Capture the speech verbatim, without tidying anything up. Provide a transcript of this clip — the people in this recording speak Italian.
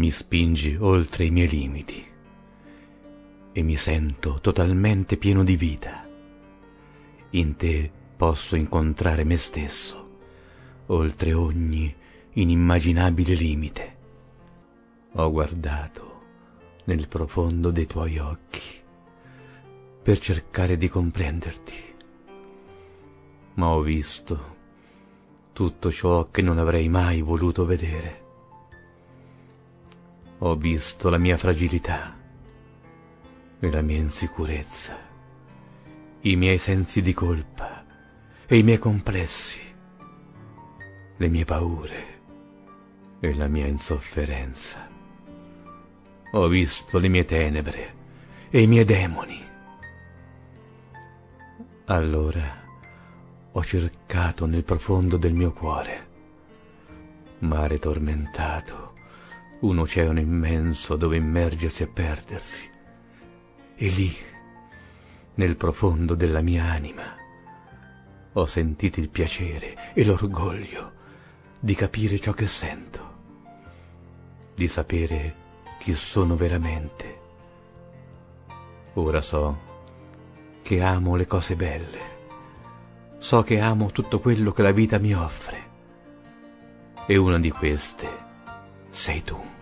mi spingi oltre i miei limiti e mi sento totalmente pieno di vita. In te posso incontrare me stesso, oltre ogni inimmaginabile limite. Ho guardato nel profondo dei tuoi occhi per cercare di comprenderti, ma ho visto tutto ciò che non avrei mai voluto vedere. Ho visto la mia fragilità e la mia insicurezza, i miei sensi di colpa e i miei complessi, le mie paure e la mia insofferenza. Ho visto le mie tenebre e i miei demoni. Allora ho cercato nel profondo del mio cuore, mare tormentato, un oceano immenso dove immergersi e perdersi. E lì, nel profondo della mia anima, ho sentito il piacere e l'orgoglio di capire ciò che sento, di sapere chi sono veramente. Ora so che amo le cose belle, so che amo tutto quello che la vita mi offre, e una di queste sei tu.